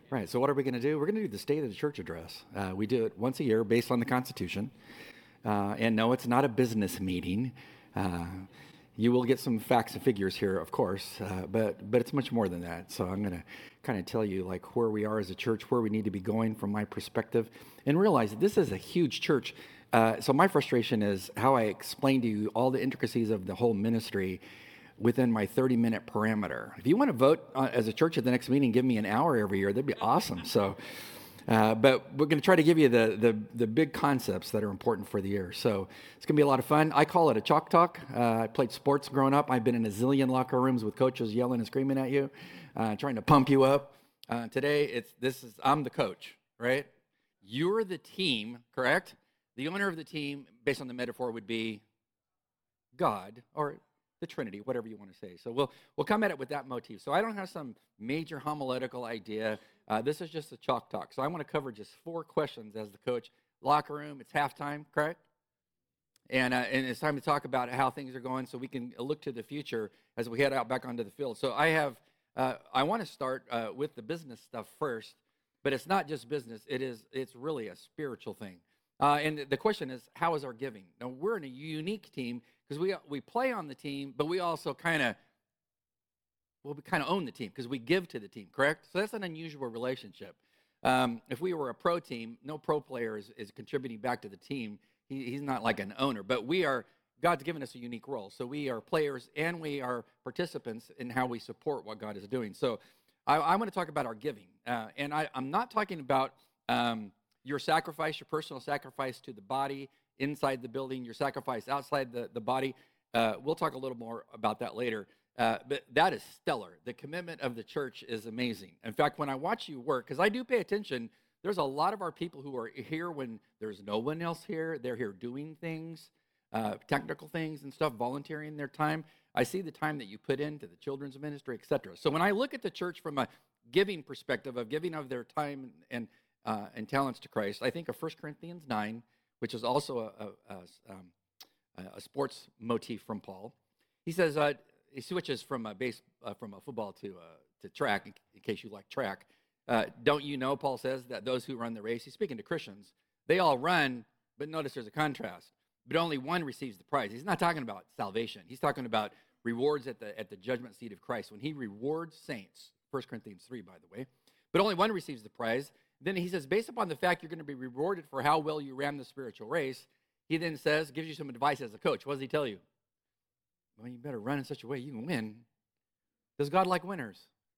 Right, so what are we going to do? We're going to do the State of the Church address. We do it once a year based on the Constitution. And no, it's not a business meeting. Uh, you will get some facts and figures here, of course, but it's much more than that. So I'm going to kind of tell you like where we are as a church, where we need to be going from my perspective, and realize that this is a huge church. So my frustration is how I explain to you all the intricacies of the whole ministry within my 30-minute parameter. If you want to vote as a church at the next meeting, give me an hour every year. That'd be awesome. So, but we're going to try to give you the big concepts that are important for the year. So it's going to be a lot of fun. I call it a chalk talk. I played sports growing up. I've been in a zillion locker rooms with coaches yelling and screaming at you, trying to pump you up. Today, I'm the coach, right? You're the team, correct? The owner of the team, based on the metaphor, would be God, or the Trinity, whatever you want to say. So we'll come at it with that motif. So I don't have some major homiletical idea. This is just a chalk talk. So I want to cover just 4 questions as the coach. Locker room, it's halftime, correct? And it's time to talk about how things are going so we can look to the future as we head out back onto the field. So I want to start with the business stuff first, but it's not just business. It's really a spiritual thing. And the question is, how is our giving? Now, we're in a unique team because we play on the team, but we also kind of own the team because we give to the team, correct? So that's an unusual relationship. If we were a pro team, no pro player is contributing back to the team. He's not like an owner, but God's given us a unique role. So we are players and we are participants in how we support what God is doing. So I want to talk about our giving. And I'm not talking about your sacrifice, your personal sacrifice to the body inside the building, your sacrifice outside the body. We'll talk a little more about that later. But that is stellar. The commitment of the church is amazing. In fact, when I watch you work, because I do pay attention, there's a lot of our people who are here when there's no one else here. They're here doing things, technical things and stuff, volunteering their time. I see the time that you put into the children's ministry, etc. So when I look at the church from a giving perspective of giving of their time and talents to Christ, I think of 1 Corinthians 9, which is also a sports motif from Paul. He says he switches from a football to track, in case you like track. Don't you know, Paul says, that those who run the race, he's speaking to Christians, they all run, but notice there's a contrast. But only one receives the prize. He's not talking about salvation. He's talking about rewards at the judgment seat of Christ. When he rewards saints, 1 Corinthians 3, by the way, but only one receives the prize. Then he says, based upon the fact you're going to be rewarded for how well you ran the spiritual race, he then gives you some advice as a coach. What does he tell you? Well, you better run in such a way you can win. Does God like winners?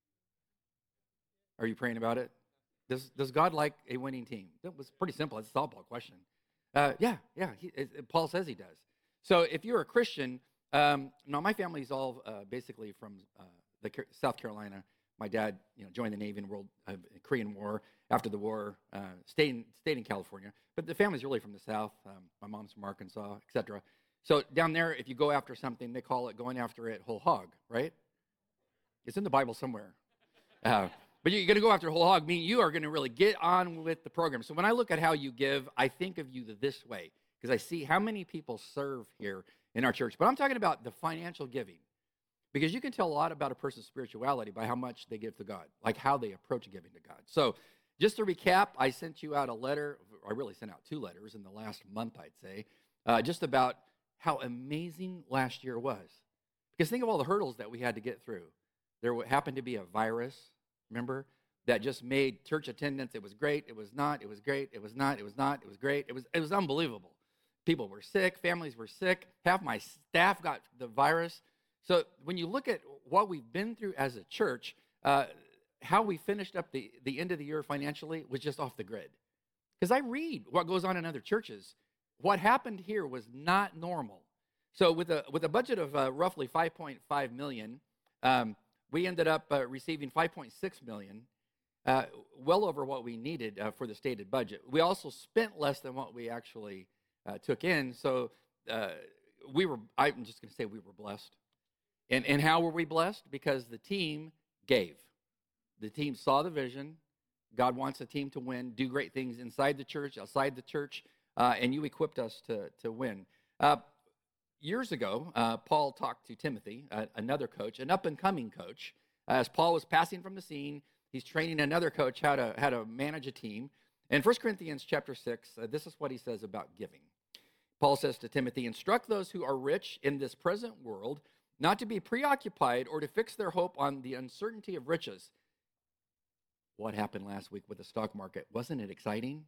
Are you praying about it? Does God like a winning team? That was pretty simple. It's a softball question. Yeah. Paul says he does. So if you're a Christian, now my family's all basically from South Carolina. My dad, joined the Navy in the Korean War. After the war, stayed in California. But the family's really from the South. My mom's from Arkansas, etc. So down there, if you go after something, they call it going after it whole hog, right? It's in the Bible somewhere. But you're going to go after whole hog, meaning you are going to really get on with the program. So when I look at how you give, I think of you this way, because I see how many people serve here in our church. But I'm talking about the financial giving, because you can tell a lot about a person's spirituality by how much they give to God, like how they approach giving to God. So just to recap, I sent you out a letter. I really sent out 2 letters in the last month, I'd say, just about how amazing last year was. Because think of all the hurdles that we had to get through. There happened to be a virus, remember, that just made church attendance. It was great. It was not. It was great. It was not. It was not. It was great. It was unbelievable. People were sick. Families were sick. Half my staff got the virus. So when you look at what we've been through as a church, how we finished up the end of the year financially was just off the grid. Because I read what goes on in other churches. What happened here was not normal. So with a budget of roughly $5.5 million, we ended up receiving $5.6 million, well over what we needed for the stated budget. We also spent less than what we actually took in. So I'm just going to say we were blessed. And how were we blessed? Because the team gave. The team saw the vision. God wants a team to win, do great things inside the church, outside the church, and you equipped us to win. Years ago, Paul talked to Timothy, another coach, an up-and-coming coach, as Paul was passing from the scene. He's training another coach how to manage a team. In 1 Corinthians chapter 6, this is what he says about giving. Paul says to Timothy, instruct those who are rich in this present world not to be preoccupied or to fix their hope on the uncertainty of riches. What happened last week with the stock market? Wasn't it exciting?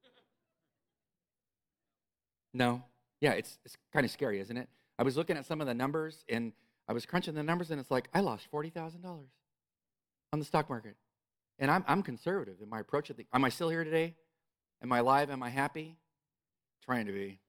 No. Yeah, it's kind of scary, isn't it? I was looking at some of the numbers, and I was crunching the numbers, and it's like, I lost $40,000 on the stock market. And I'm conservative in my approach. Am I still here today? Am I alive? Am I happy? Trying to be.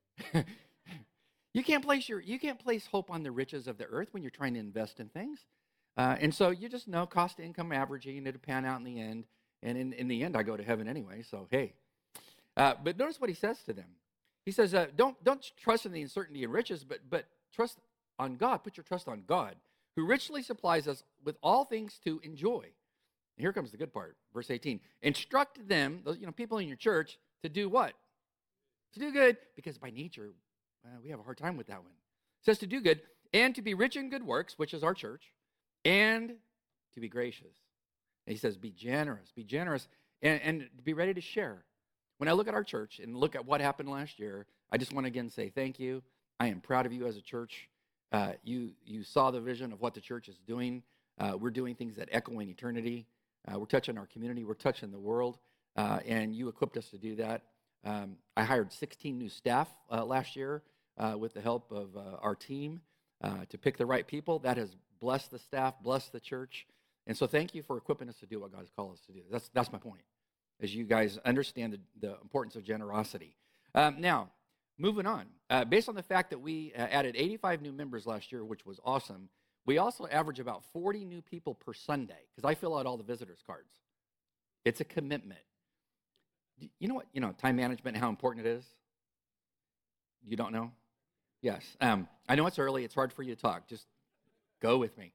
You can't place hope on the riches of the earth when you're trying to invest in things. And so you just know cost to income averaging, it'll pan out in the end. And in the end, I go to heaven anyway, so hey. But notice what he says to them. He says, don't trust in the uncertainty and riches, but trust on God. Put your trust on God, who richly supplies us with all things to enjoy. And here comes the good part, verse 18. Instruct them, those people in your church, to do what? To do good, because by nature, we have a hard time with that one. It says to do good, and to be rich in good works, which is our church, and to be gracious. And he says, be generous, and be ready to share. When I look at our church and look at what happened last year, I just want to again say thank you. I am proud of you as a church. You saw the vision of what the church is doing. We're doing things that echo in eternity. We're touching our community. We're touching the world. And you equipped us to do that. I hired 16 new staff last year with the help of our team to pick the right people. That has blessed the staff, blessed the church. And so thank you for equipping us to do what God has called us to do. That's my point, as you guys understand the importance of generosity. Now, moving on. Based on the fact that we added 85 new members last year, which was awesome, we also average about 40 new people per Sunday, because I fill out all the visitors cards. It's a commitment. You know what, time management, how important it is? You don't know? Yes. I know it's early. It's hard for you to talk. Just go with me.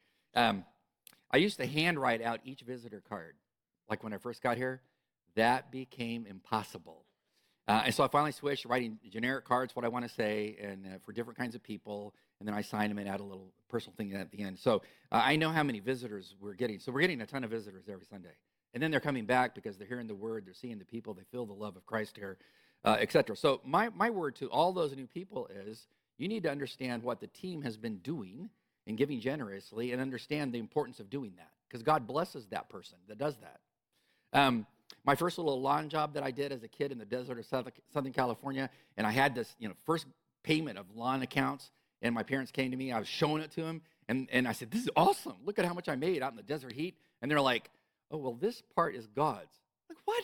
I used to handwrite out each visitor card. Like when I first got here, that became impossible. And so I finally switched to writing generic cards, what I want to say, and for different kinds of people, and then I sign them and add a little personal thing at the end. So I know how many visitors we're getting. So we're getting a ton of visitors every Sunday. And then they're coming back because they're hearing the word, they're seeing the people, they feel the love of Christ here, etc. So my word to all those new people is you need to understand what the team has been doing and giving generously, and understand the importance of doing that, because God blesses that person that does that. My first little lawn job that I did as a kid in the desert of Southern California, and I had this first payment of lawn accounts, and my parents came to me, I was showing it to them, and I said, this is awesome, look at how much I made out in the desert heat. And they're like, oh, well, this part is God's. Like, what?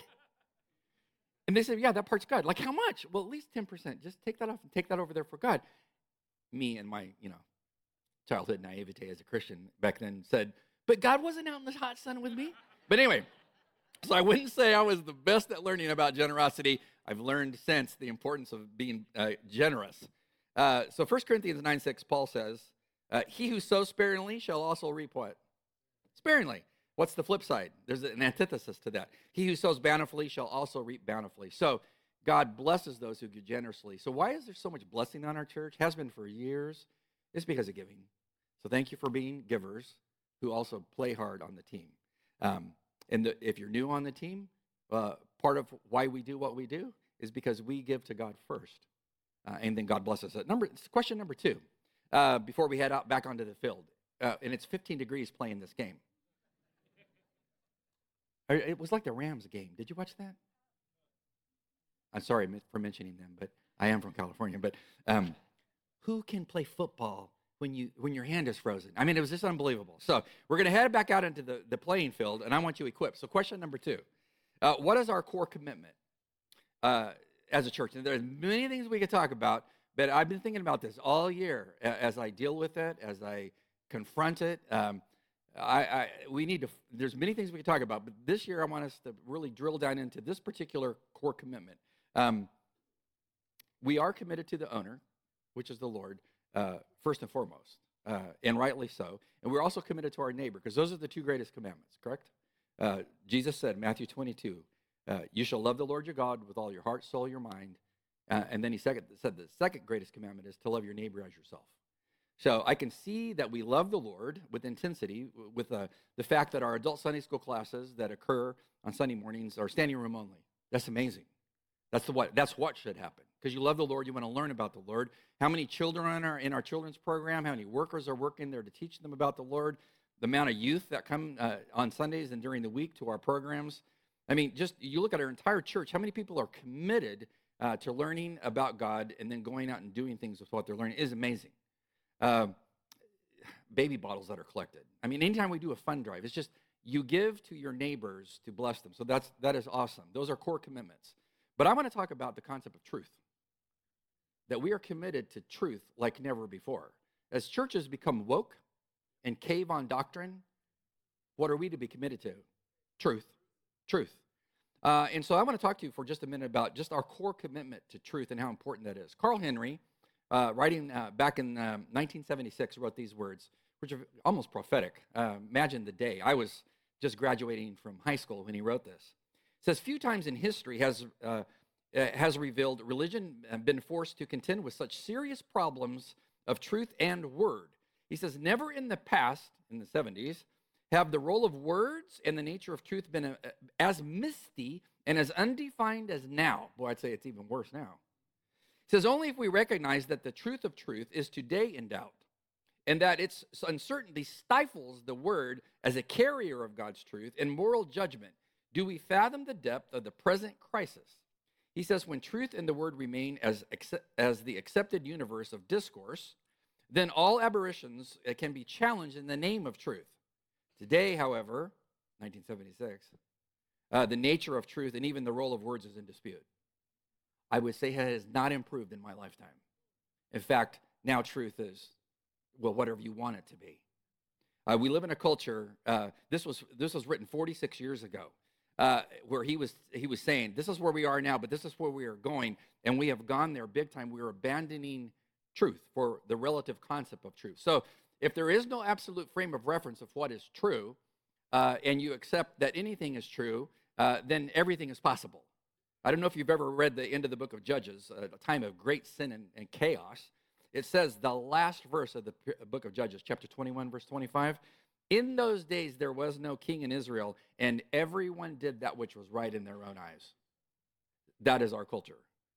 And they said, yeah, that part's God. Like, how much? Well, at least 10%. Just take that off and take that over there for God. Me and my, childhood naivete as a Christian back then said, but God wasn't out in the hot sun with me. But anyway, so I wouldn't say I was the best at learning about generosity. I've learned since the importance of being generous. So 1 Corinthians 9:6, Paul says, he who sows sparingly shall also reap what? Sparingly. What's the flip side? There's an antithesis to that. He who sows bountifully shall also reap bountifully. So God blesses those who give generously. So why is there so much blessing on our church? Has been for years. It's because of giving. So thank you for being givers who also play hard on the team. If you're new on the team, part of why we do what we do is because we give to God first. And then God blesses it. Question number 2, before we head out back onto the field. And it's 15 degrees playing this game. It was like the Rams game. Did you watch that? I'm sorry for mentioning them, but I am from California. But who can play football when your hand is frozen? I mean, it was just unbelievable. So we're going to head back out into the playing field, and I want you equipped. So question number 2, what is our core commitment as a church? And there's many things we could talk about, but I've been thinking about this all year as I deal with it, as I confront it. There's many things we could talk about, but this year I want us to really drill down into this particular core commitment. We are committed to the owner, which is the Lord, first and foremost, and rightly so. And we're also committed to our neighbor, because those are the 2 greatest commandments, correct? Jesus said, Matthew 22, you shall love the Lord your God with all your heart, soul, your mind. And then he said the second greatest commandment is to love your neighbor as yourself. So I can see that we love the Lord with intensity, with the fact that our adult Sunday school classes that occur on Sunday mornings are standing room only. That's amazing. That's what should happen. Because you love the Lord, you want to learn about the Lord. How many children are in our children's program? How many workers are working there to teach them about the Lord? The amount of youth that come on Sundays and during the week to our programs. I mean, just you look at our entire church, how many people are committed to learning about God and then going out and doing things with what they're learning is amazing. Baby bottles that are collected. I mean, anytime we do a fund drive, it's just you give to your neighbors to bless them. So that is awesome. Those are core commitments. But I want to talk about the concept of truth, that we are committed to truth like never before. As churches become woke and cave on doctrine, what are we to be committed to? Truth. And so I want to talk to you for just a minute about just our core commitment to truth and how important that is. Carl Henry, writing back in 1976, wrote these words, which are almost prophetic. Imagine the day. I was just graduating from high school when he wrote this. It says, few times in history has revealed religion been forced to contend with such serious problems of truth and word. He says, never in the past, in the 70s, have the role of words and the nature of truth been as misty and as undefined as now. Boy, I'd say it's even worse now. He says, only if we recognize that the truth of truth is today in doubt, and that its uncertainty stifles the word as a carrier of God's truth and moral judgment, do we fathom the depth of the present crisis. He says, when truth and the word remain as the accepted universe of discourse, then all aberrations can be challenged in the name of truth. Today, however, 1976, the nature of truth and even the role of words is in dispute. I would say it has not improved in my lifetime. In fact, now truth is, well, whatever you want it to be. We live in a culture, this was written 46 years ago, where he was saying, this is where we are now, but this is where we are going, and we have gone there big time. We are abandoning truth for the relative concept of truth. So if there is no absolute frame of reference of what is true, and you accept that anything is true, then everything is possible. I don't know if you've ever read the end of the book of Judges, a time of great sin and chaos. It says the last verse of the book of Judges, chapter 21, verse 25, in those days there was no king in Israel, and everyone did that which was right in their own eyes. That is our culture.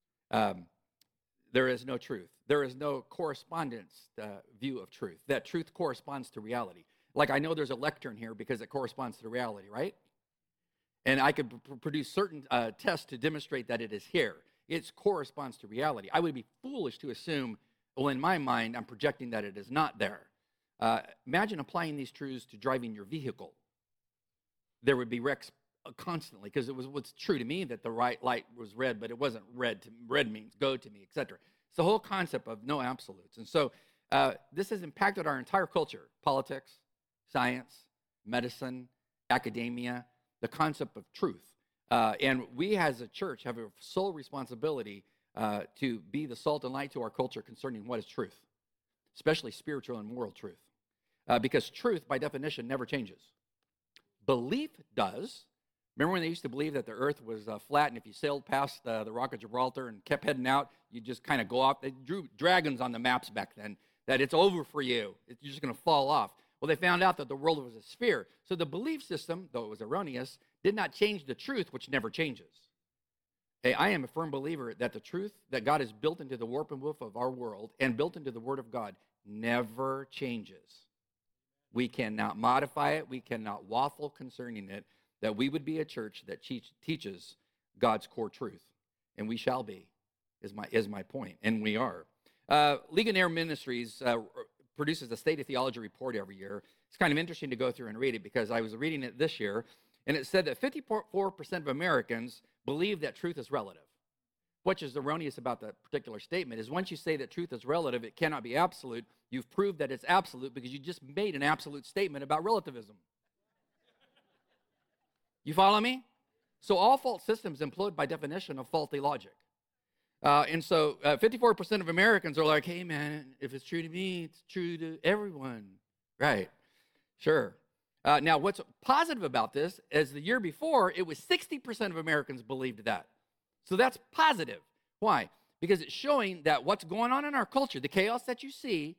There is no truth. There is no correspondence view of truth. That truth corresponds to reality. Like I know there's a lectern here because it corresponds to reality, right? And I could produce certain tests to demonstrate that it is here. It corresponds to reality. I would be foolish to assume, well, in my mind, I'm projecting that it is not there. Imagine applying these truths to driving your vehicle. There would be wrecks constantly because it was what's true to me that the right light was red, but it wasn't red. Red means go to me, etc. It's the whole concept of no absolutes. And so this has impacted our entire culture, politics, science, medicine, academia, the concept of truth. And we as a church have a sole responsibility to be the salt and light to our culture concerning what is truth, especially spiritual and moral truth. Because truth, by definition, never changes. Belief does. Remember when they used to believe that the earth was flat, and if you sailed past the Rock of Gibraltar and kept heading out, you just kind of go off? They drew dragons on the maps back then, that it's over for you. You're just going to fall off. Well, they found out that the world was a sphere. So the belief system, though it was erroneous, did not change the truth, which never changes. Hey, I am a firm believer that the truth that God has built into the warp and woof of our world and built into the Word of God never changes. We cannot modify it. We cannot waffle concerning it. That we would be a church that teaches God's core truth. And we shall be, is my point. And we are. Ligonier Ministries produces a State of Theology report every year. It's kind of interesting to go through and read it because I was reading it this year, and it said that 54% of Americans believe that truth is relative. What is erroneous about that particular statement is once you say that truth is relative, it cannot be absolute. You've proved that it's absolute because you just made an absolute statement about relativism. You follow me? So all false systems implode by definition of faulty logic. And so 54% of Americans are like, hey, man, if it's true to me, it's true to everyone. Right. Sure. Now, what's positive about this is the year before, it was 60% of Americans believed that. So that's positive. Why? Because it's showing that what's going on in our culture, the chaos that you see,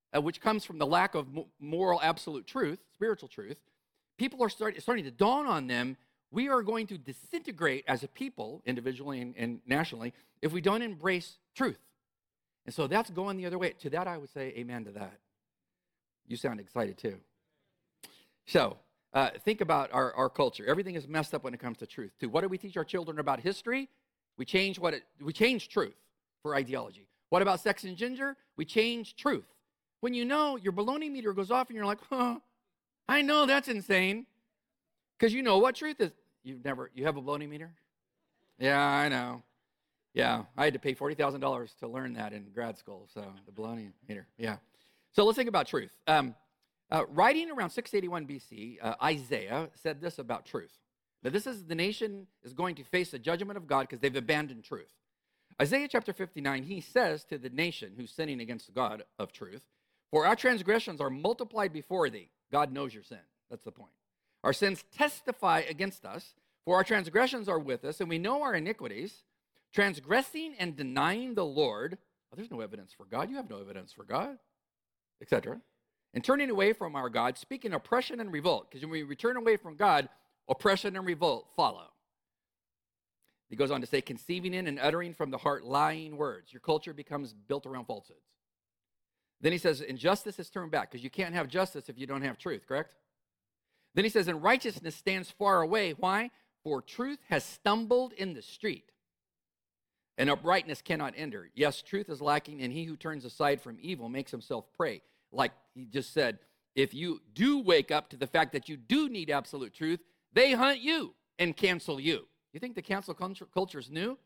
which comes from the lack of moral absolute truth, spiritual truth, people are starting to dawn on them. We are going to disintegrate as a people, individually and nationally, if we don't embrace truth. And so that's going the other way. To that, I would say amen to that. You sound excited too. So think about our culture. Everything is messed up when it comes to truth too. What do we teach our children about history? We change truth for ideology. What about sex and gender? We change truth. When you know your baloney meter goes off and you're like, I know that's insane. Because you know what truth is. You have a baloney meter? Yeah, I know. Yeah, I had to pay $40,000 to learn that in grad school, so the baloney meter, yeah. So let's think about truth. Writing around 681 BC, Isaiah said this about truth. Now the nation is going to face the judgment of God because they've abandoned truth. Isaiah chapter 59, he says to the nation who's sinning against the God of truth, for our transgressions are multiplied before thee. God knows your sin. That's the point. Our sins testify against us, for our transgressions are with us, and we know our iniquities. Transgressing and denying the Lord, there's no evidence for God. You have no evidence for God, etc. And turning away from our God, speaking oppression and revolt, because when we return away from God, oppression and revolt follow. He goes on to say, conceiving in and uttering from the heart lying words. Your culture becomes built around falsehoods. Then he says, injustice is turned back, because you can't have justice if you don't have truth, correct? Then he says, and righteousness stands far away. Why? For truth has stumbled in the street, and uprightness cannot enter. Yes, truth is lacking, and he who turns aside from evil makes himself prey. Like he just said, if you do wake up to the fact that you do need absolute truth, they hunt you and cancel you. You think the cancel culture is new?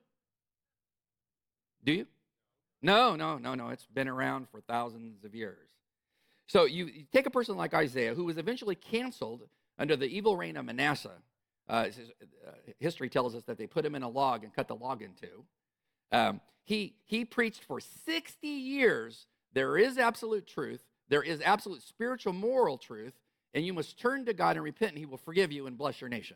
Do you? No. It's been around for thousands of years. So you take a person like Isaiah, who was eventually canceled under the evil reign of Manasseh. History tells us that they put him in a log and cut the log in two. He preached for 60 years, there is absolute truth, there is absolute spiritual moral truth, and you must turn to God and repent, and he will forgive you and bless your nation.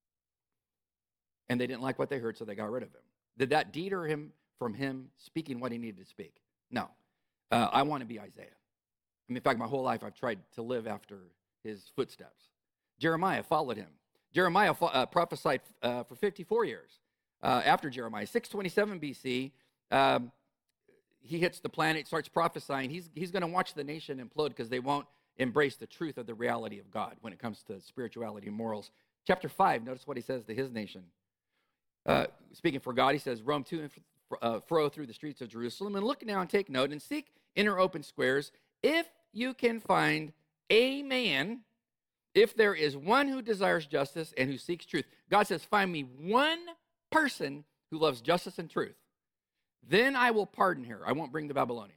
And they didn't like what they heard, so they got rid of him. Did that deter him from him speaking what he needed to speak? No. I want to be Isaiah. In fact, my whole life I've tried to live after his footsteps. Jeremiah followed him. Jeremiah prophesied for 54 years. After Jeremiah, 627 BC, he hits the planet, starts prophesying. He's going to watch the nation implode because they won't embrace the truth of the reality of God when it comes to spirituality and morals. Chapter 5, notice what he says to his nation. Speaking for God, he says, roam to and fro through the streets of Jerusalem, and look now and take note, and seek inner open squares, if you can find a man, if there is one who desires justice and who seeks truth. God says, find me one person who loves justice and truth. Then I will pardon her. I won't bring the Babylonians.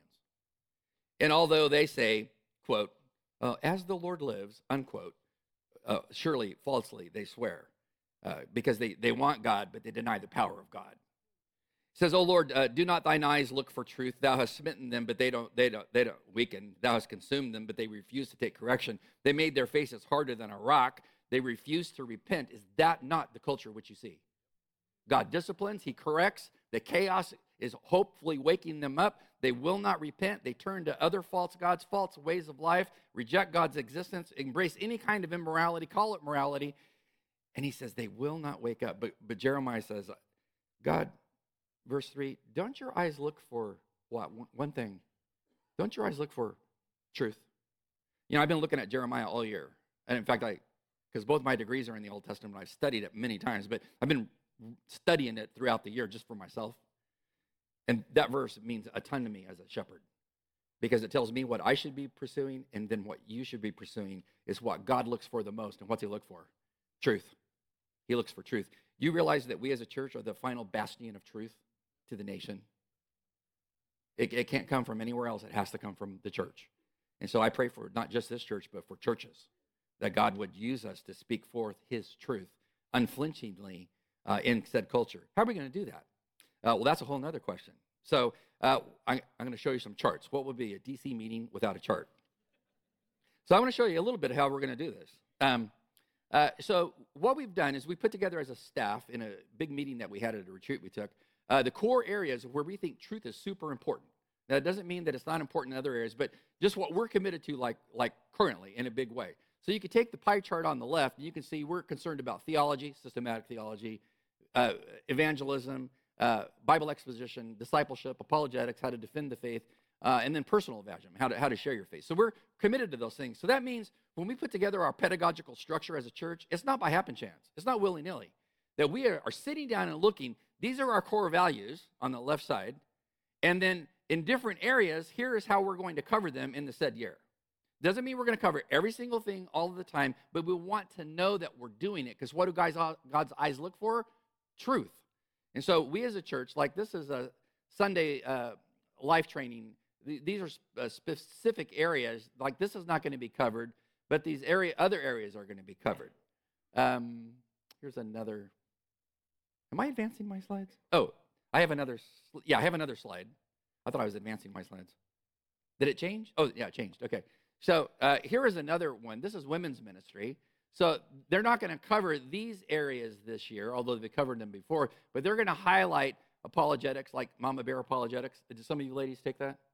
And although they say, quote, as the Lord lives, unquote, surely falsely they swear, because they want God, but they deny the power of God. It says, O Lord, do not thine eyes look for truth? Thou hast smitten them, but they don't weaken. Thou hast consumed them, but they refuse to take correction. They made their faces harder than a rock. They refuse to repent. Is that not the culture which you see? God disciplines, he corrects. The chaos is hopefully waking them up. They will not repent. They turn to other false gods, false ways of life, reject God's existence, embrace any kind of immorality, call it morality. And he says they will not wake up. But Jeremiah says, God, verse 3, don't your eyes look for what? One thing. Don't your eyes look for truth? You know, I've been looking at Jeremiah all year. And in fact, because both my degrees are in the Old Testament, I've studied it many times, but I've been studying it throughout the year just for myself. And that verse means a ton to me as a shepherd, because it tells me what I should be pursuing, and then what you should be pursuing is what God looks for the most. And what's he look for? Truth. He looks for truth. You realize that we as a church are the final bastion of truth to the nation. It can't come from anywhere else. It has to come from the church. And so I pray for not just this church, but for churches, that God would use us to speak forth his truth unflinchingly in said culture. How are we going to do that? Well, that's a whole other question. So I'm going to show you some charts. What would be a DC meeting without a chart? So I want to show you a little bit of how we're going to do this. So what we've done is we put together as a staff in a big meeting that we had at a retreat we took, the core areas where we think truth is super important. That doesn't mean that it's not important in other areas, but just what we're committed to, like currently, in a big way. So you can take the pie chart on the left, and you can see we're concerned about theology, systematic theology, evangelism, Bible exposition, discipleship, apologetics, how to defend the faith, and then personal evangelism, how to share your faith. So we're committed to those things. So that means when we put together our pedagogical structure as a church, it's not by happen chance. It's not willy-nilly. That we are sitting down and looking, these are our core values on the left side, and then in different areas, here is how we're going to cover them in the said year. Doesn't mean we're going to cover every single thing all of the time, but we want to know that we're doing it, because what do God's eyes look for? Truth. And so we as a church, like this is a Sunday life training. These are specific areas. Like this is not going to be covered, but these other areas are going to be covered. Here's another. Am I advancing my slides? Oh, I have another. Yeah, I have another slide. I thought I was advancing my slides. Did it change? Oh, yeah, it changed. Okay. So here is another one. This is women's ministry. So they're not going to cover these areas this year, although they've covered them before, but they're going to highlight apologetics, like Mama Bear apologetics. Did some of you ladies take that?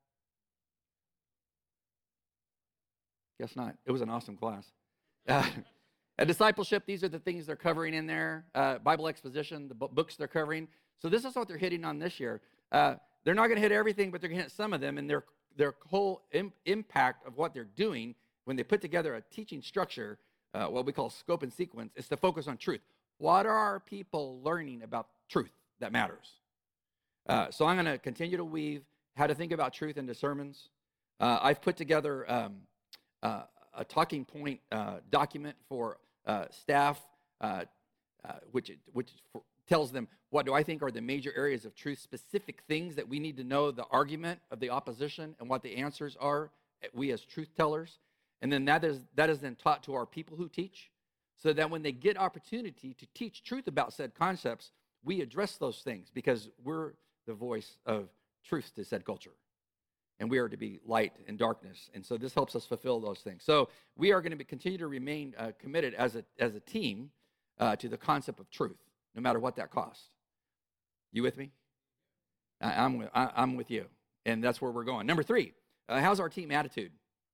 Guess not. It was an awesome class. A discipleship, these are the things they're covering in there. Bible exposition, the books they're covering. So this is what they're hitting on this year. They're not going to hit everything, but they're going to hit some of them, and their whole impact of what they're doing when they put together a teaching structure, what we call scope and sequence, is to focus on truth. What are our people learning about truth that matters? So I'm going to continue to weave how to think about truth into sermons. I've put together a talking point document for staff, which tells them what do I think are the major areas of truth, specific things that we need to know, the argument of the opposition and what the answers are, we as truth tellers. And then that is then taught to our people who teach, so that when they get opportunity to teach truth about said concepts, we address those things, because we're the voice of truth to said culture. And we are to be light in darkness. And so this helps us fulfill those things. So we are going to continue to remain committed as a team to the concept of truth, no matter what that costs. You with me? I'm with you. And that's where we're going. Number 3, how's our team attitude?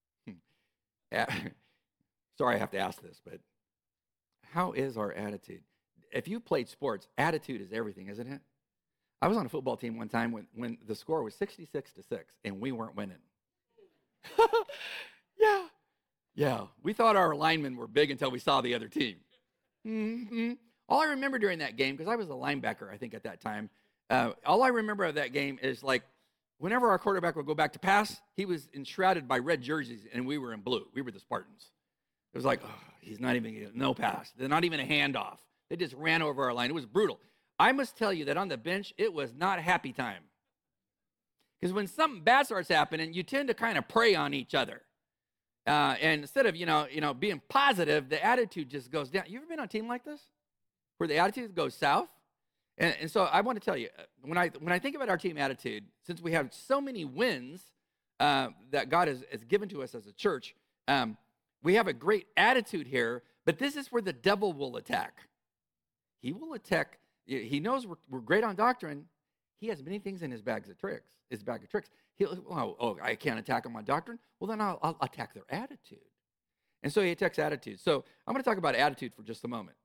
Sorry I have to ask this, but how is our attitude? If you played sports, attitude is everything, isn't it? I was on a football team one time when the score was 66-6, and we weren't winning. Yeah. We thought our linemen were big until we saw the other team. Mm-hmm. All I remember during that game, because I was a linebacker, I think, at that time, all I remember of that game is, like, whenever our quarterback would go back to pass, he was enshrouded by red jerseys, and we were in blue. We were the Spartans. It was like, oh, he's not even, no pass. They're not even a handoff. They just ran over our line. It was brutal. I must tell you that on the bench, it was not happy time. Because when something bad starts happening, you tend to kind of prey on each other. And instead of, being positive, the attitude just goes down. You ever been on a team like this, where the attitude goes south? And so I want to tell you, when I think about our team attitude, since we have so many wins that God has given to us as a church, we have a great attitude here, but this is where the devil will attack. He will attack. He knows we're great on doctrine. He has many things in his bag of tricks. I can't attack him on doctrine. Well, then I'll attack their attitude. And so he attacks attitude. So I'm going to talk about attitude for just a moment.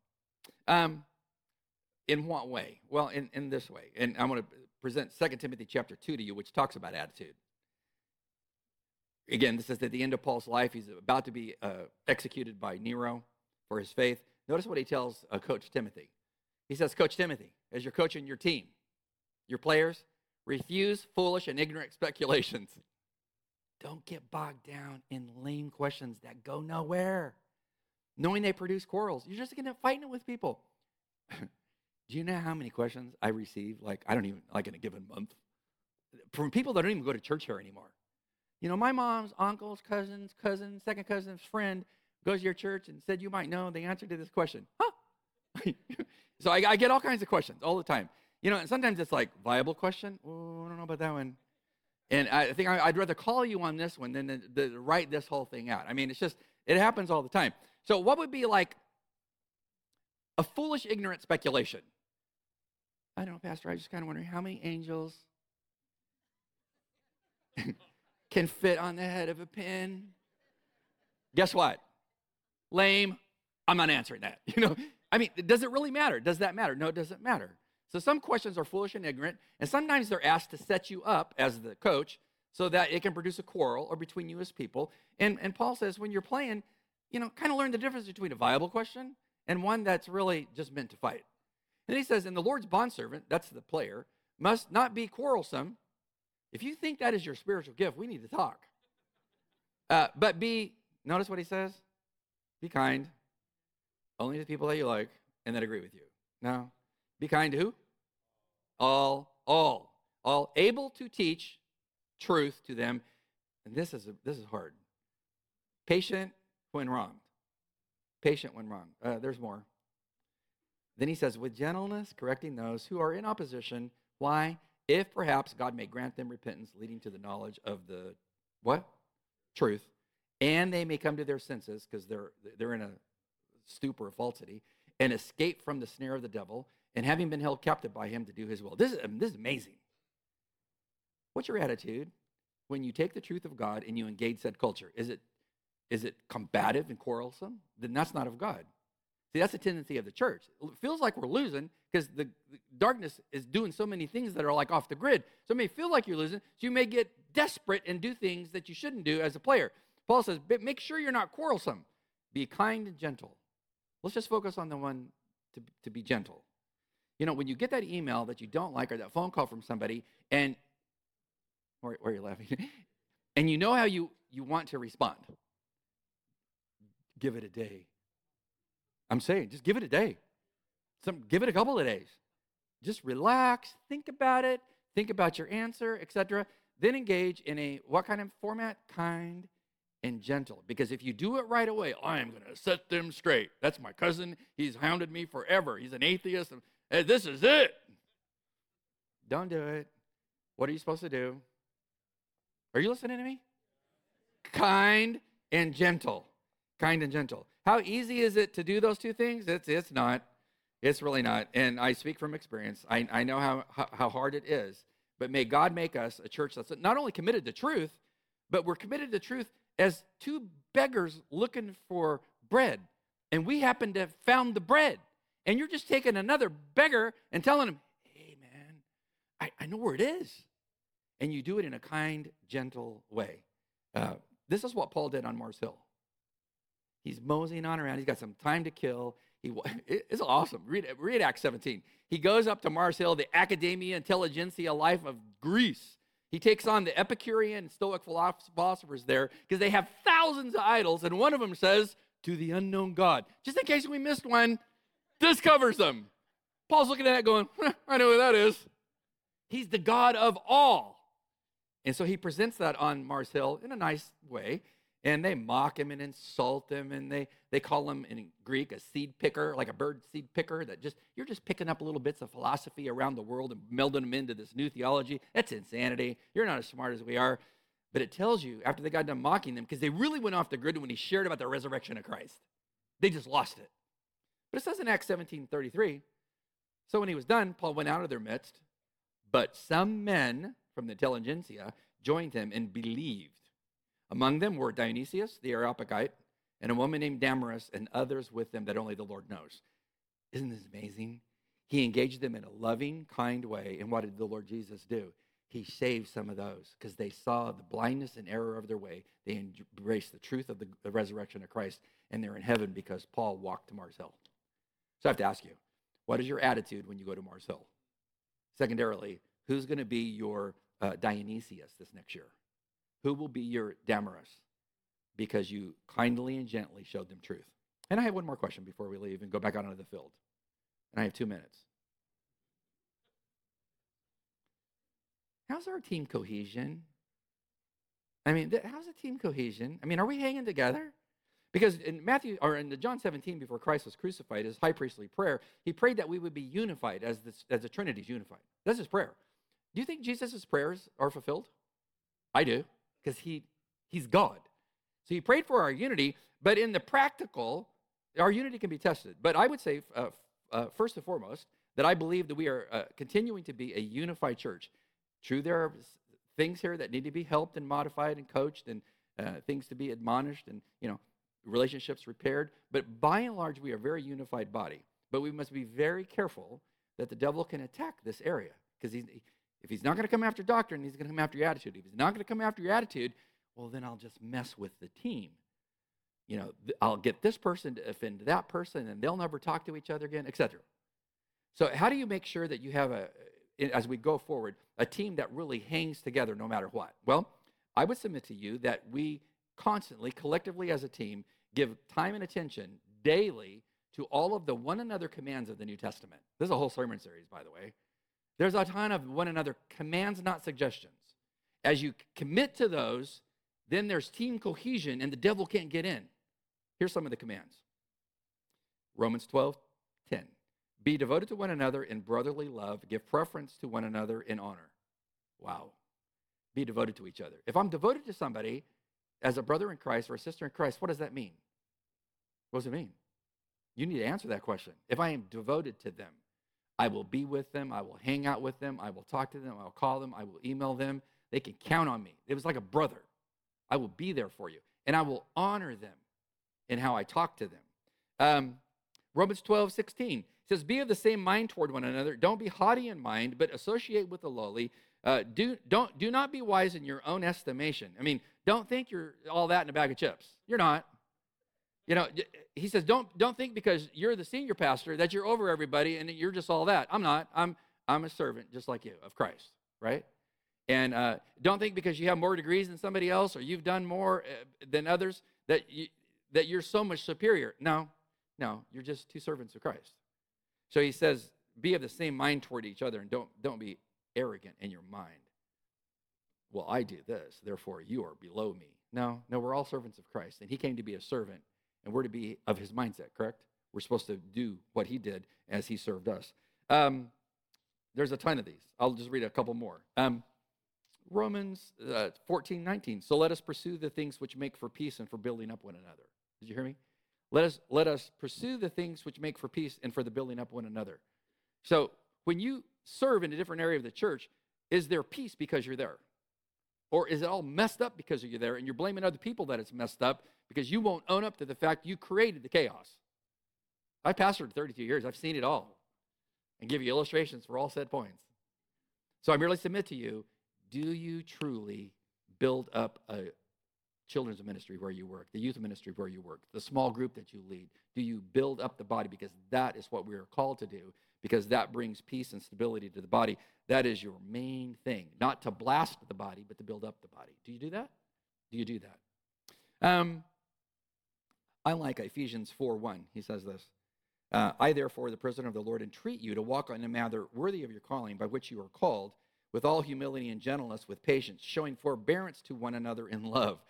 In what way? Well, in this way. And I'm going to present 2 Timothy chapter 2 to you, which talks about attitude. Again, this is at the end of Paul's life. He's about to be executed by Nero for his faith. Notice what he tells Coach Timothy. He says, Coach Timothy, as you're coaching your team, your players, refuse foolish and ignorant speculations. Don't get bogged down in lame questions that go nowhere, knowing they produce quarrels. You're just going to fight it with people. Do you know how many questions I receive? I don't even, in a given month, from people that don't even go to church here anymore. My mom's uncle's cousin, second cousin's friend goes to your church and said, you might know the answer to this question. Huh? So I get all kinds of questions all the time. And sometimes it's like, viable question? Oh, I don't know about that one. And I think I'd rather call you on this one than to write this whole thing out. I mean, it happens all the time. So what would be like a foolish, ignorant speculation? I don't know, Pastor, I just kind of wondering how many angels can fit on the head of a pin. Guess what? Lame. I'm not answering that. Does it really matter? Does that matter? No, it doesn't matter. So some questions are foolish and ignorant, and sometimes they're asked to set you up as the coach so that it can produce a quarrel or between you as people. And Paul says when you're playing, kind of learn the difference between a viable question and one that's really just meant to fight. And he says, and the Lord's bondservant, that's the player, must not be quarrelsome. If you think that is your spiritual gift, we need to talk. But notice what he says, be kind, only to people that you like and that agree with you. Now, be kind to who? All able to teach truth to them. And this is hard. Patient when wronged. Patient when wronged. There's more. Then he says, with gentleness, correcting those who are in opposition. Why? If perhaps God may grant them repentance, leading to the knowledge of the what? Truth. And they may come to their senses, because they're in a stupor of falsity, and escape from the snare of the devil, and having been held captive by him to do his will. This is amazing. What's your attitude when you take the truth of God and you engage said culture? Is it combative and quarrelsome? Then that's not of God. See, that's a tendency of the church. It feels like we're losing because the darkness is doing so many things that are like off the grid. So it may feel like you're losing, so you may get desperate and do things that you shouldn't do as a player. Paul says, make sure you're not quarrelsome. Be kind and gentle. Let's just focus on the one to be gentle. When you get that email that you don't like or that phone call from somebody, and why are you laughing? And you know how you want to respond. Give it a day. I'm saying, just give it a day. Give it a couple of days. Just relax, think about it, think about your answer, etc. Then engage in what kind of format? Kind and gentle. Because if you do it right away, I am going to set them straight. That's my cousin. He's hounded me forever. He's an atheist. And this is it. Don't do it. What are you supposed to do? Are you listening to me? Kind and gentle. Kind and gentle. How easy is it to do those two things? It's not. It's really not. And I speak from experience. I know how hard it is. But may God make us a church that's not only committed to truth, but we're committed to truth as two beggars looking for bread. And we happen to have found the bread. And you're just taking another beggar and telling him, hey, man, I know where it is. And you do it in a kind, gentle way. This is what Paul did on Mars Hill. He's moseying on around. He's got some time to kill. It's awesome. Read Acts 17. He goes up to Mars Hill, the Academia Intelligentsia life of Greece. He takes on the Epicurean and Stoic philosophers there because they have thousands of idols, and one of them says, to the unknown God. Just in case we missed one, this covers them. Paul's looking at it going, I know who that is. He's the God of all. And so he presents that on Mars Hill in a nice way. And they mock him and insult him, and they call him in Greek a seed picker, like a bird seed picker, that you're just picking up little bits of philosophy around the world and melding them into this new theology. That's insanity. You're not as smart as we are. But it tells you, after they got done mocking them, because they really went off the grid when he shared about the resurrection of Christ. They just lost it. But it says in Acts 17:33, so when he was done, Paul went out of their midst, but some men from the intelligentsia joined him and believed. Among them were Dionysius, the Areopagite, and a woman named Damaris, and others with them that only the Lord knows. Isn't this amazing? He engaged them in a loving, kind way. And what did the Lord Jesus do? He saved some of those because they saw the blindness and error of their way. They embraced the truth of the resurrection of Christ, and they're in heaven because Paul walked to Mars Hill. So I have to ask you, what is your attitude when you go to Mars Hill? Secondarily, who's going to be your Dionysius this next year? Who will be your Damaris? Because you kindly and gently showed them truth. And I have one more question before we leave and go back out onto the field. And I have 2 minutes. How's our team cohesion? How's the team cohesion? Are we hanging together? Because in in John 17, before Christ was crucified, his high priestly prayer, he prayed that we would be unified as the Trinity is unified. That's his prayer. Do you think Jesus' prayers are fulfilled? I do. Because he's God. So he prayed for our unity, but in the practical, our unity can be tested. But I would say, first and foremost, that I believe that we are continuing to be a unified church. True, there are things here that need to be helped and modified and coached, and things to be admonished, and relationships repaired. But by and large, we are a very unified body. But we must be very careful that the devil can attack this area, because if he's not going to come after doctrine, he's going to come after your attitude. If he's not going to come after your attitude, well, then I'll just mess with the team. I'll get this person to offend that person, and they'll never talk to each other again, etc. So how do you make sure that you have, as we go forward, a team that really hangs together no matter what? Well, I would submit to you that we constantly, collectively as a team, give time and attention daily to all of the one another commands of the New Testament. This is a whole sermon series, by the way. There's a ton of one another commands, not suggestions. As you commit to those, then there's team cohesion, and the devil can't get in. Here's some of the commands. Romans 12:10. Be devoted to one another in brotherly love. Give preference to one another in honor. Wow. Be devoted to each other. If I'm devoted to somebody as a brother in Christ or a sister in Christ, what does that mean? What does it mean? You need to answer that question. If I am devoted to them, I will be with them. I will hang out with them. I will talk to them. I will call them. I will email them. They can count on me. It was like a brother. I will be there for you. And I will honor them in how I talk to them. Romans 12:16 says, be of the same mind toward one another. Don't be haughty in mind, but associate with the lowly. Do not be wise in your own estimation. I mean, don't think you're all that in a bag of chips. You're not. He says, don't think because you're the senior pastor that you're over everybody and you're just all that. I'm not. I'm a servant just like you of Christ, right? And don't think because you have more degrees than somebody else or you've done more than others that you're so much superior. No, you're just two servants of Christ. So he says, be of the same mind toward each other, and don't be arrogant in your mind. Well, I do this, therefore you are below me. No, we're all servants of Christ, and he came to be a servant, and we're to be of his mindset, correct? We're supposed to do what he did as he served us. There's a ton of these. I'll just read a couple more. Romans 14:19. So let us pursue the things which make for peace and for building up one another. Did you hear me? Let us pursue the things which make for peace and for the building up one another. So when you serve in a different area of the church, is there peace because you're there? Or is it all messed up because you're there and you're blaming other people that it's messed up because you won't own up to the fact you created the chaos? I pastored 32 years. I've seen it all and give you illustrations for all said points. So I merely submit to you, do you truly build up a children's ministry where you work, the youth ministry where you work, the small group that you lead? Do you build up the body? Because that is what we are called to do, because that brings peace and stability to the body. That is your main thing, not to blast the body, but to build up the body. Do you do that? Do you do that? I like Ephesians 4:1. He says this, I therefore, the prisoner of the Lord, entreat you to walk in a manner worthy of your calling by which you are called, with all humility and gentleness, with patience, showing forbearance to one another in love.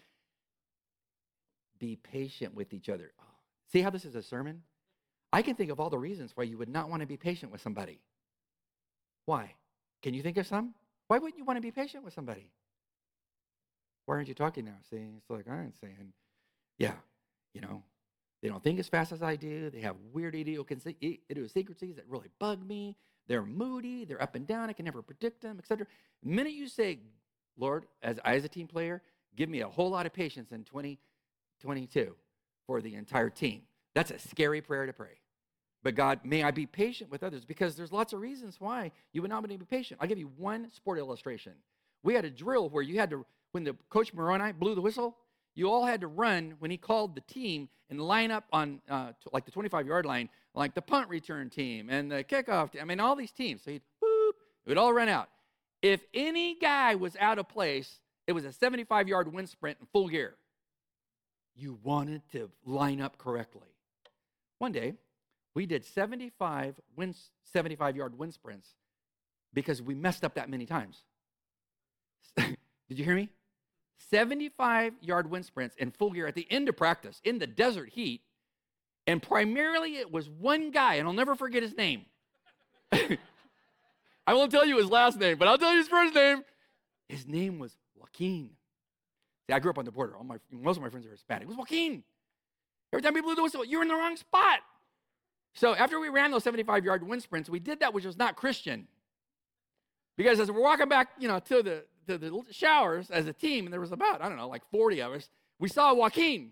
Be patient with each other. Oh, see how this is a sermon? I can think of all the reasons why you would not want to be patient with somebody. Why? Can you think of some? Why wouldn't you want to be patient with somebody? Why aren't you talking now? See, it's like I'm saying, yeah, they don't think as fast as I do. They have weird idiosyncrasies that really bug me. They're moody. They're up and down. I can never predict them, etc. The minute you say, Lord, as a team player, give me a whole lot of patience in 2022 for the entire team. That's a scary prayer to pray. But God, may I be patient with others, because there's lots of reasons why you would not want to be patient. I'll give you one sport illustration. We had a drill where you had to, when the coach Moroni blew the whistle, you all had to run when he called the team and line up on like the 25-yard line, like the punt return team and the kickoff team. I mean, all these teams. So it would all run out. If any guy was out of place, it was a 75-yard wind sprint in full gear. You wanted to line up correctly. One day, we did 75-yard wind sprints because we messed up that many times. Did you hear me? 75-yard wind sprints in full gear at the end of practice in the desert heat, and primarily it was one guy, and I'll never forget his name. I won't tell you his last name, but I'll tell you his first name. His name was Joaquin. See, I grew up on the border. Most of my friends are Hispanic. It was Joaquin. Every time we blew the whistle, you're in the wrong spot. So after we ran those 75-yard wind sprints, we did that, which was not Christian. Because as we're walking back, to to the showers as a team, and there was about, I don't know, like 40 of us. We saw Joaquin.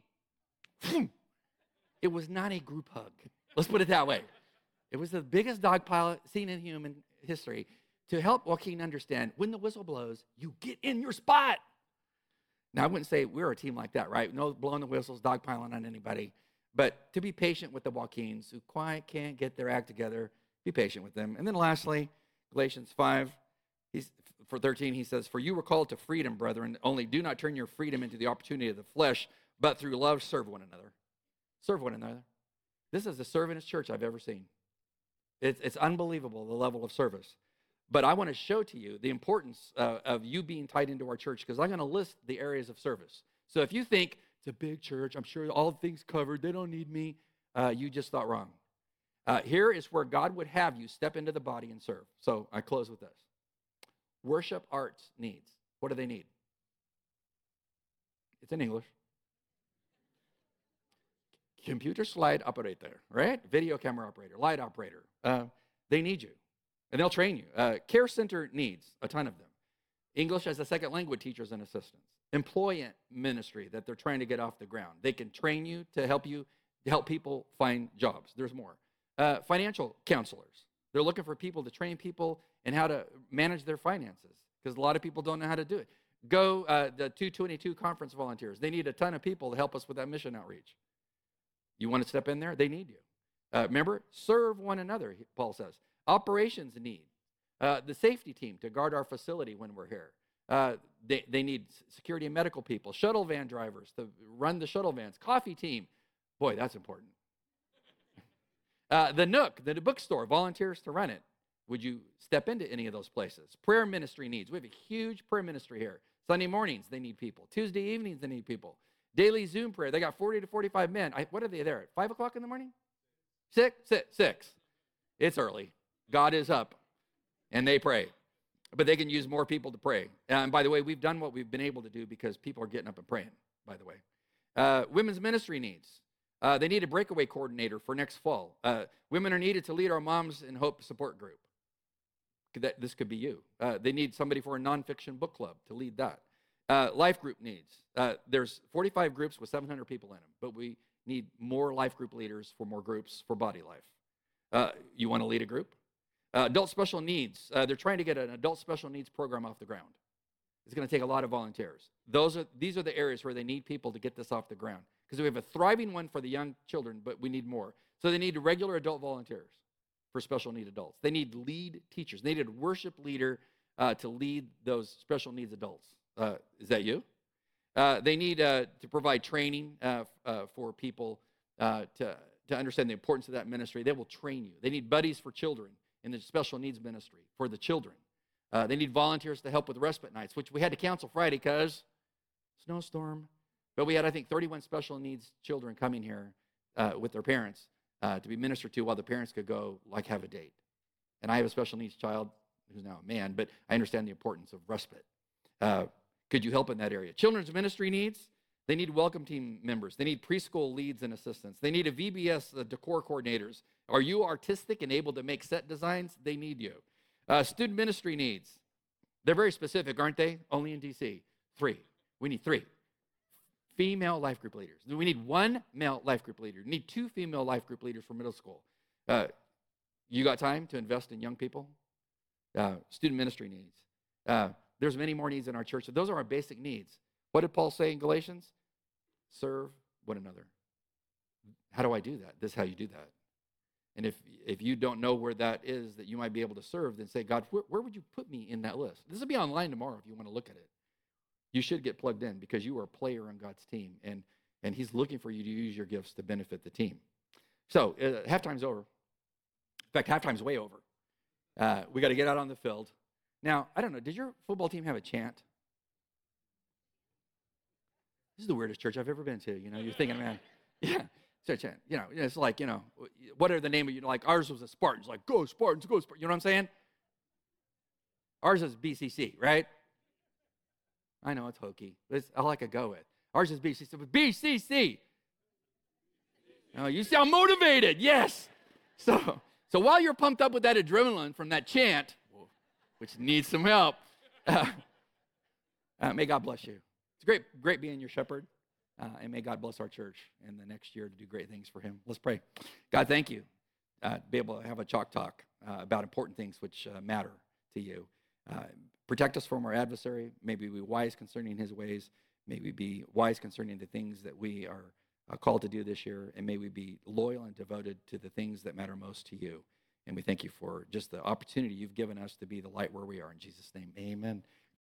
It was not a group hug. Let's put it that way. It was the biggest dog pile seen in human history to help Joaquin understand when the whistle blows, you get in your spot. Now, I wouldn't say we're a team like that, right? No blowing the whistles, dog piling on anybody. But to be patient with the Joaquins who quite can't get their act together, be patient with them. And then lastly, Galatians 5, for 13, he says, "For you were called to freedom, brethren, only do not turn your freedom into the opportunity of the flesh, but through love serve one another." Serve one another. This is the servantest church I've ever seen. It's unbelievable, the level of service. But I want to show to you the importance of you being tied into our church, because I'm going to list the areas of service. So if you think it's a big church, I'm sure all things covered, they don't need me, you just thought wrong. Here is where God would have you step into the body and serve. So I close with this. Worship arts needs. What do they need? It's in English. Computer slide operator, right? Video camera operator, light operator. They need you, and they'll train you. Care center needs a ton of them. English as a second language teachers and assistants. Employment ministry that they're trying to get off the ground. They can train you to help people find jobs. There's more. Financial counselors. They're looking for people to train people in how to manage their finances, because a lot of people don't know how to do it. The 222 conference volunteers. They need a ton of people to help us with that mission outreach. You want to step in there? They need you. Remember, serve one another, Paul says. Operations need. The safety team to guard our facility when we're here. They need security and medical people. Shuttle van drivers to run the shuttle vans. Coffee team. Boy, that's important. The Nook, the bookstore, volunteers to run it. Would you step into any of those places? Prayer ministry needs. We have a huge prayer ministry here. Sunday mornings, they need people. Tuesday evenings, they need people. Daily Zoom prayer. They got 40 to 45 men. What are they there at? 5 o'clock in the morning? 6? It's early. God is up, and they pray. But they can use more people to pray. And by the way, we've done what we've been able to do because people are getting up and praying, by the way. Women's ministry needs. They need a breakaway coordinator for next fall. Women are needed to lead our Moms in Hope support group. This could be you. They need somebody for a nonfiction book club to lead that. Life group needs. There's 45 groups with 700 people in them, but we need more life group leaders for more groups for Body Life. You want to lead a group? Adult special needs. They're trying to get an adult special needs program off the ground. It's going to take a lot of volunteers. These are the areas where they need people to get this off the ground, because we have a thriving one for the young children, but we need more. So they need regular adult volunteers for special need adults. They need lead teachers. They need a worship leader to lead those special needs adults. Is that you? They need to provide training for people to understand the importance of that ministry. They will train you. They need buddies for children in the special needs ministry for the children. They need volunteers to help with respite nights, which we had to cancel Friday because snowstorm. But we had, I think, 31 special needs children coming here with their parents to be ministered to while the parents could go, have a date. And I have a special needs child who's now a man, but I understand the importance of respite. Could you help in that area? Children's ministry needs. They need welcome team members. They need preschool leads and assistants. They need a VBS decor coordinators. Are you artistic and able to make set designs? They need you. Student ministry needs. They're very specific, aren't they? Only in DC. 3. We need 3. Female life group leaders. We need 1 male life group leader. We need 2 female life group leaders for middle school. You got time to invest in young people? Student ministry needs. There's many more needs in our church. So those are our basic needs. What did Paul say in Galatians? Serve one another. How do I do that? This is how you do that. And if you don't know where that is that you might be able to serve, then say, God, where would you put me in that list? This will be online tomorrow if you want to look at it. You should get plugged in because you are a player on God's team, and he's looking for you to use your gifts to benefit the team. So halftime's over. In fact, halftime's way over. We got to get out on the field. Now, I don't know, did your football team have a chant? This is the weirdest church I've ever been to. You're thinking, man, yeah, it's a chant. It's like, what are the name of ours was the Spartans, like, go Spartans, go Spartans. You know what I'm saying? Ours is BCC, right? I know it's hokey, but I like to go with. Ours is BCC, but BCC. Oh, you sound motivated, yes. So while you're pumped up with that adrenaline from that chant, which needs some help, May God bless you. It's great being your shepherd. And may God bless our church in the next year to do great things for him. Let's pray. God, thank you to be able to have a chalk talk about important things which matter to you. Protect us from our adversary. May we be wise concerning his ways. May we be wise concerning the things that we are called to do this year. And may we be loyal and devoted to the things that matter most to you. And we thank you for just the opportunity you've given us to be the light where we are. In Jesus' name, amen.